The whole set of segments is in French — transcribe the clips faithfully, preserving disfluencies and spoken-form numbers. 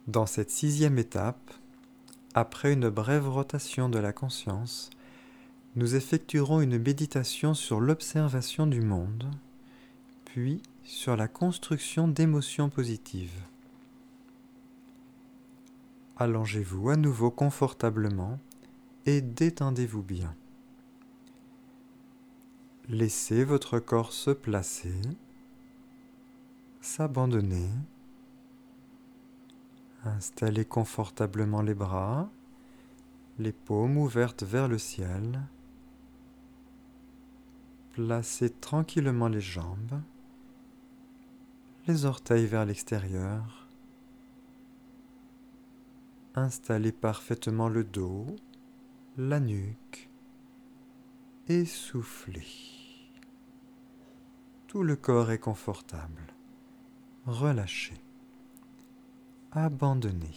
Dans cette sixième étape, après une brève rotation de la conscience, nous effectuerons une méditation sur l'observation du monde, puis sur la construction d'émotions positives. Allongez-vous à nouveau confortablement et détendez-vous bien. Laissez votre corps se placer, s'abandonner. Installez confortablement les bras, les paumes ouvertes vers le ciel. Placez tranquillement les jambes, les orteils vers l'extérieur. Installez parfaitement le dos, la nuque, et soufflez. Tout le corps est confortable. Relâchez. Abandonnez.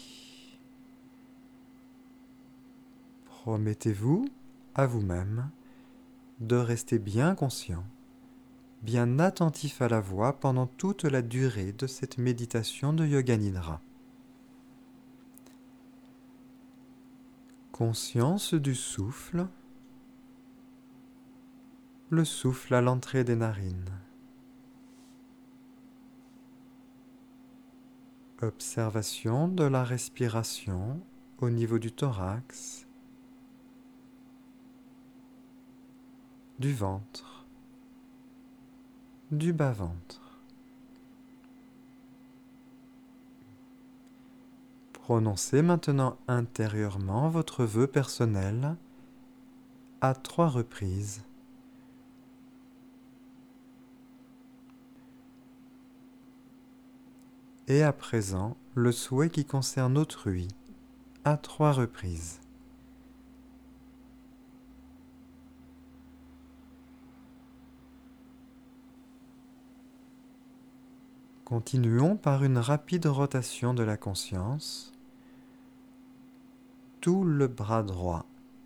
Promettez-vous à vous-même de rester bien conscient, bien attentif à la voix pendant toute la durée de cette méditation de Yoga Nidra. Conscience du souffle, le souffle à l'entrée des narines. Observation de la respiration au niveau du thorax, du ventre, du bas-ventre. Prononcez maintenant intérieurement votre vœu personnel à trois reprises. Et à présent, le souhait qui concerne autrui à trois reprises. Continuons par une rapide rotation de la conscience. Tout le bras droit,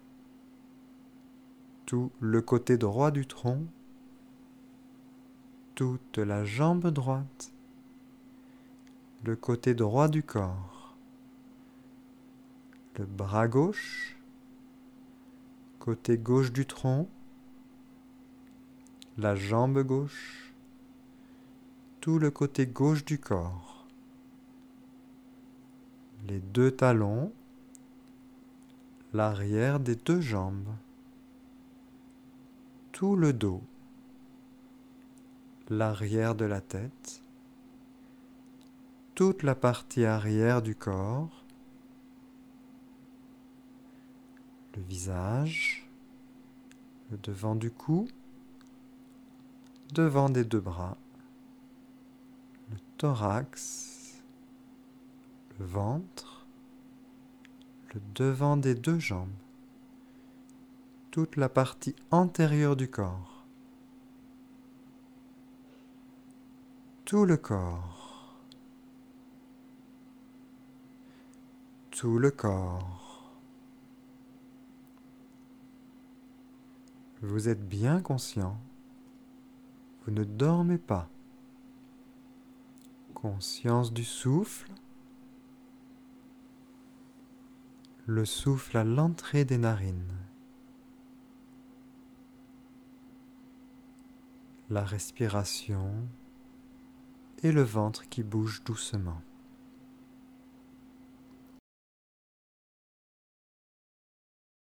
tout le côté droit du tronc, toute la jambe droite, le côté droit du corps, le bras gauche, côté gauche du tronc, la jambe gauche, tout le côté gauche du corps, les deux talons, l'arrière des deux jambes, tout le dos, l'arrière de la tête, toute la partie arrière du corps, le visage, le devant du cou, devant des deux bras, le thorax, le ventre, le devant des deux jambes, toute la partie antérieure du corps, tout le corps, tout le corps. Vous êtes bien conscient, vous ne dormez pas. Conscience du souffle, le souffle à l'entrée des narines, la respiration et le ventre qui bouge doucement.